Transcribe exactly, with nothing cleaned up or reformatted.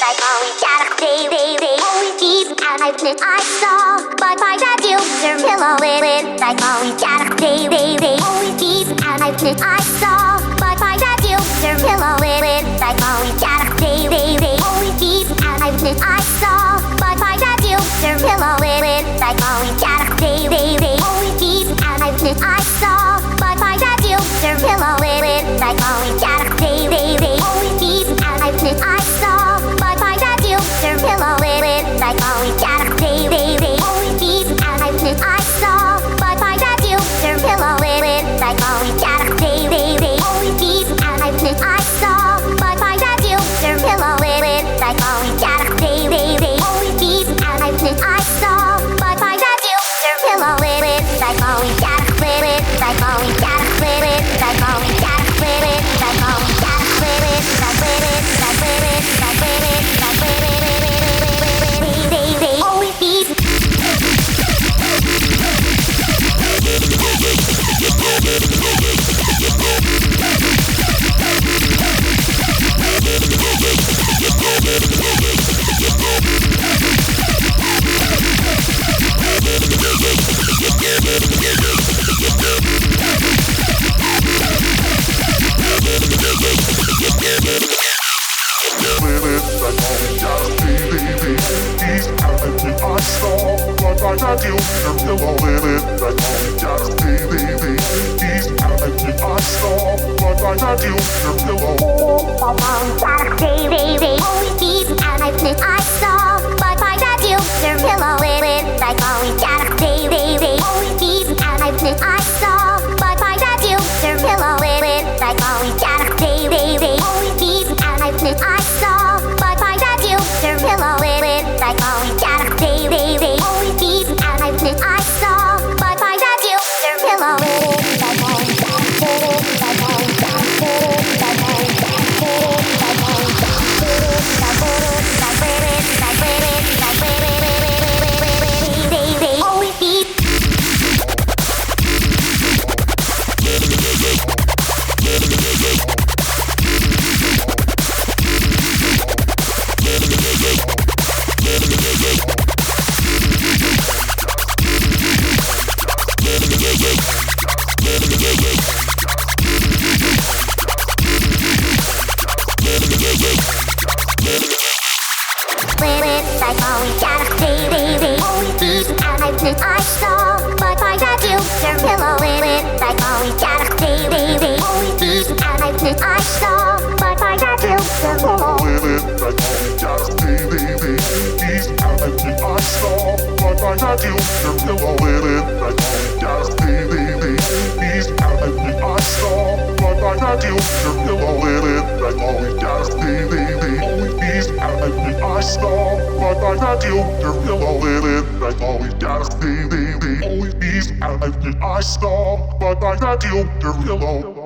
like always gotta stay, they, they always deep and I've been I saw, but I got you, your pillow in it, like always gotta stay, they, they always deep and I've been I saw, but I got you, your pillow in it, like always gotta stay, they, they always deep and I've been I saw, but I got you, your pillow in it, like always gotta stay, they, they always deep and I've been I saw, but I got you, your pillow in it, like always gotta stay, they, they always deep and I've been I saw, but I got you, your pillow in it, like always gotta stay, they, they always deep and I've been I saw, but I got you, your pillow in it, like always gotta stay, they, they always deep and I've been I saw, but I got you, your pillow in it, like always gotta stay, they, they always deep and I've been I saw, but I got you, your pillow in it, like always gotta split it, like always gotta split it, like always gotta split it, like always gotta split it, like split it, like split it, like split it, like split it, they, they always deep. I got you, your pillow in it, like always gotta stay, they, they ease out and I saw, but I got you, your pillow. Gotta stay, they, they always deep and I've been I saw, but I got you, your pillow in it, like always gotta stay, they, they always deep and I've been I saw, but I got you, your pillow in it, like always gotta stay, they, they always deep and I've been I saw, but I got you, your pillow in it, like always gotta stay, they, they always deep and I've been I saw, but I got you, your pillow in it, like always gotta stay, like always gotta stay, like always gotta stay, like always gotta stay, like always gotta stay, like always gotta stay, they, they always deep. Like always gotta stay, they, they always deep and I've been I saw, but I got you, your pillow in it, like always gotta stay, they, they always deep and I've been I saw, but I got you, your pillow in it, like always gotta stay, they, they ease out and I saw, but I got you, your pillow in it, like always gotta stay, they, they ease out and I saw, but I got you, your pillow in it, like always gotta stay, they, they ease out and I saw, but I got you, your pillow in it, like always gotta stay, they, they always ease out and I saw, but I got you, your pillow.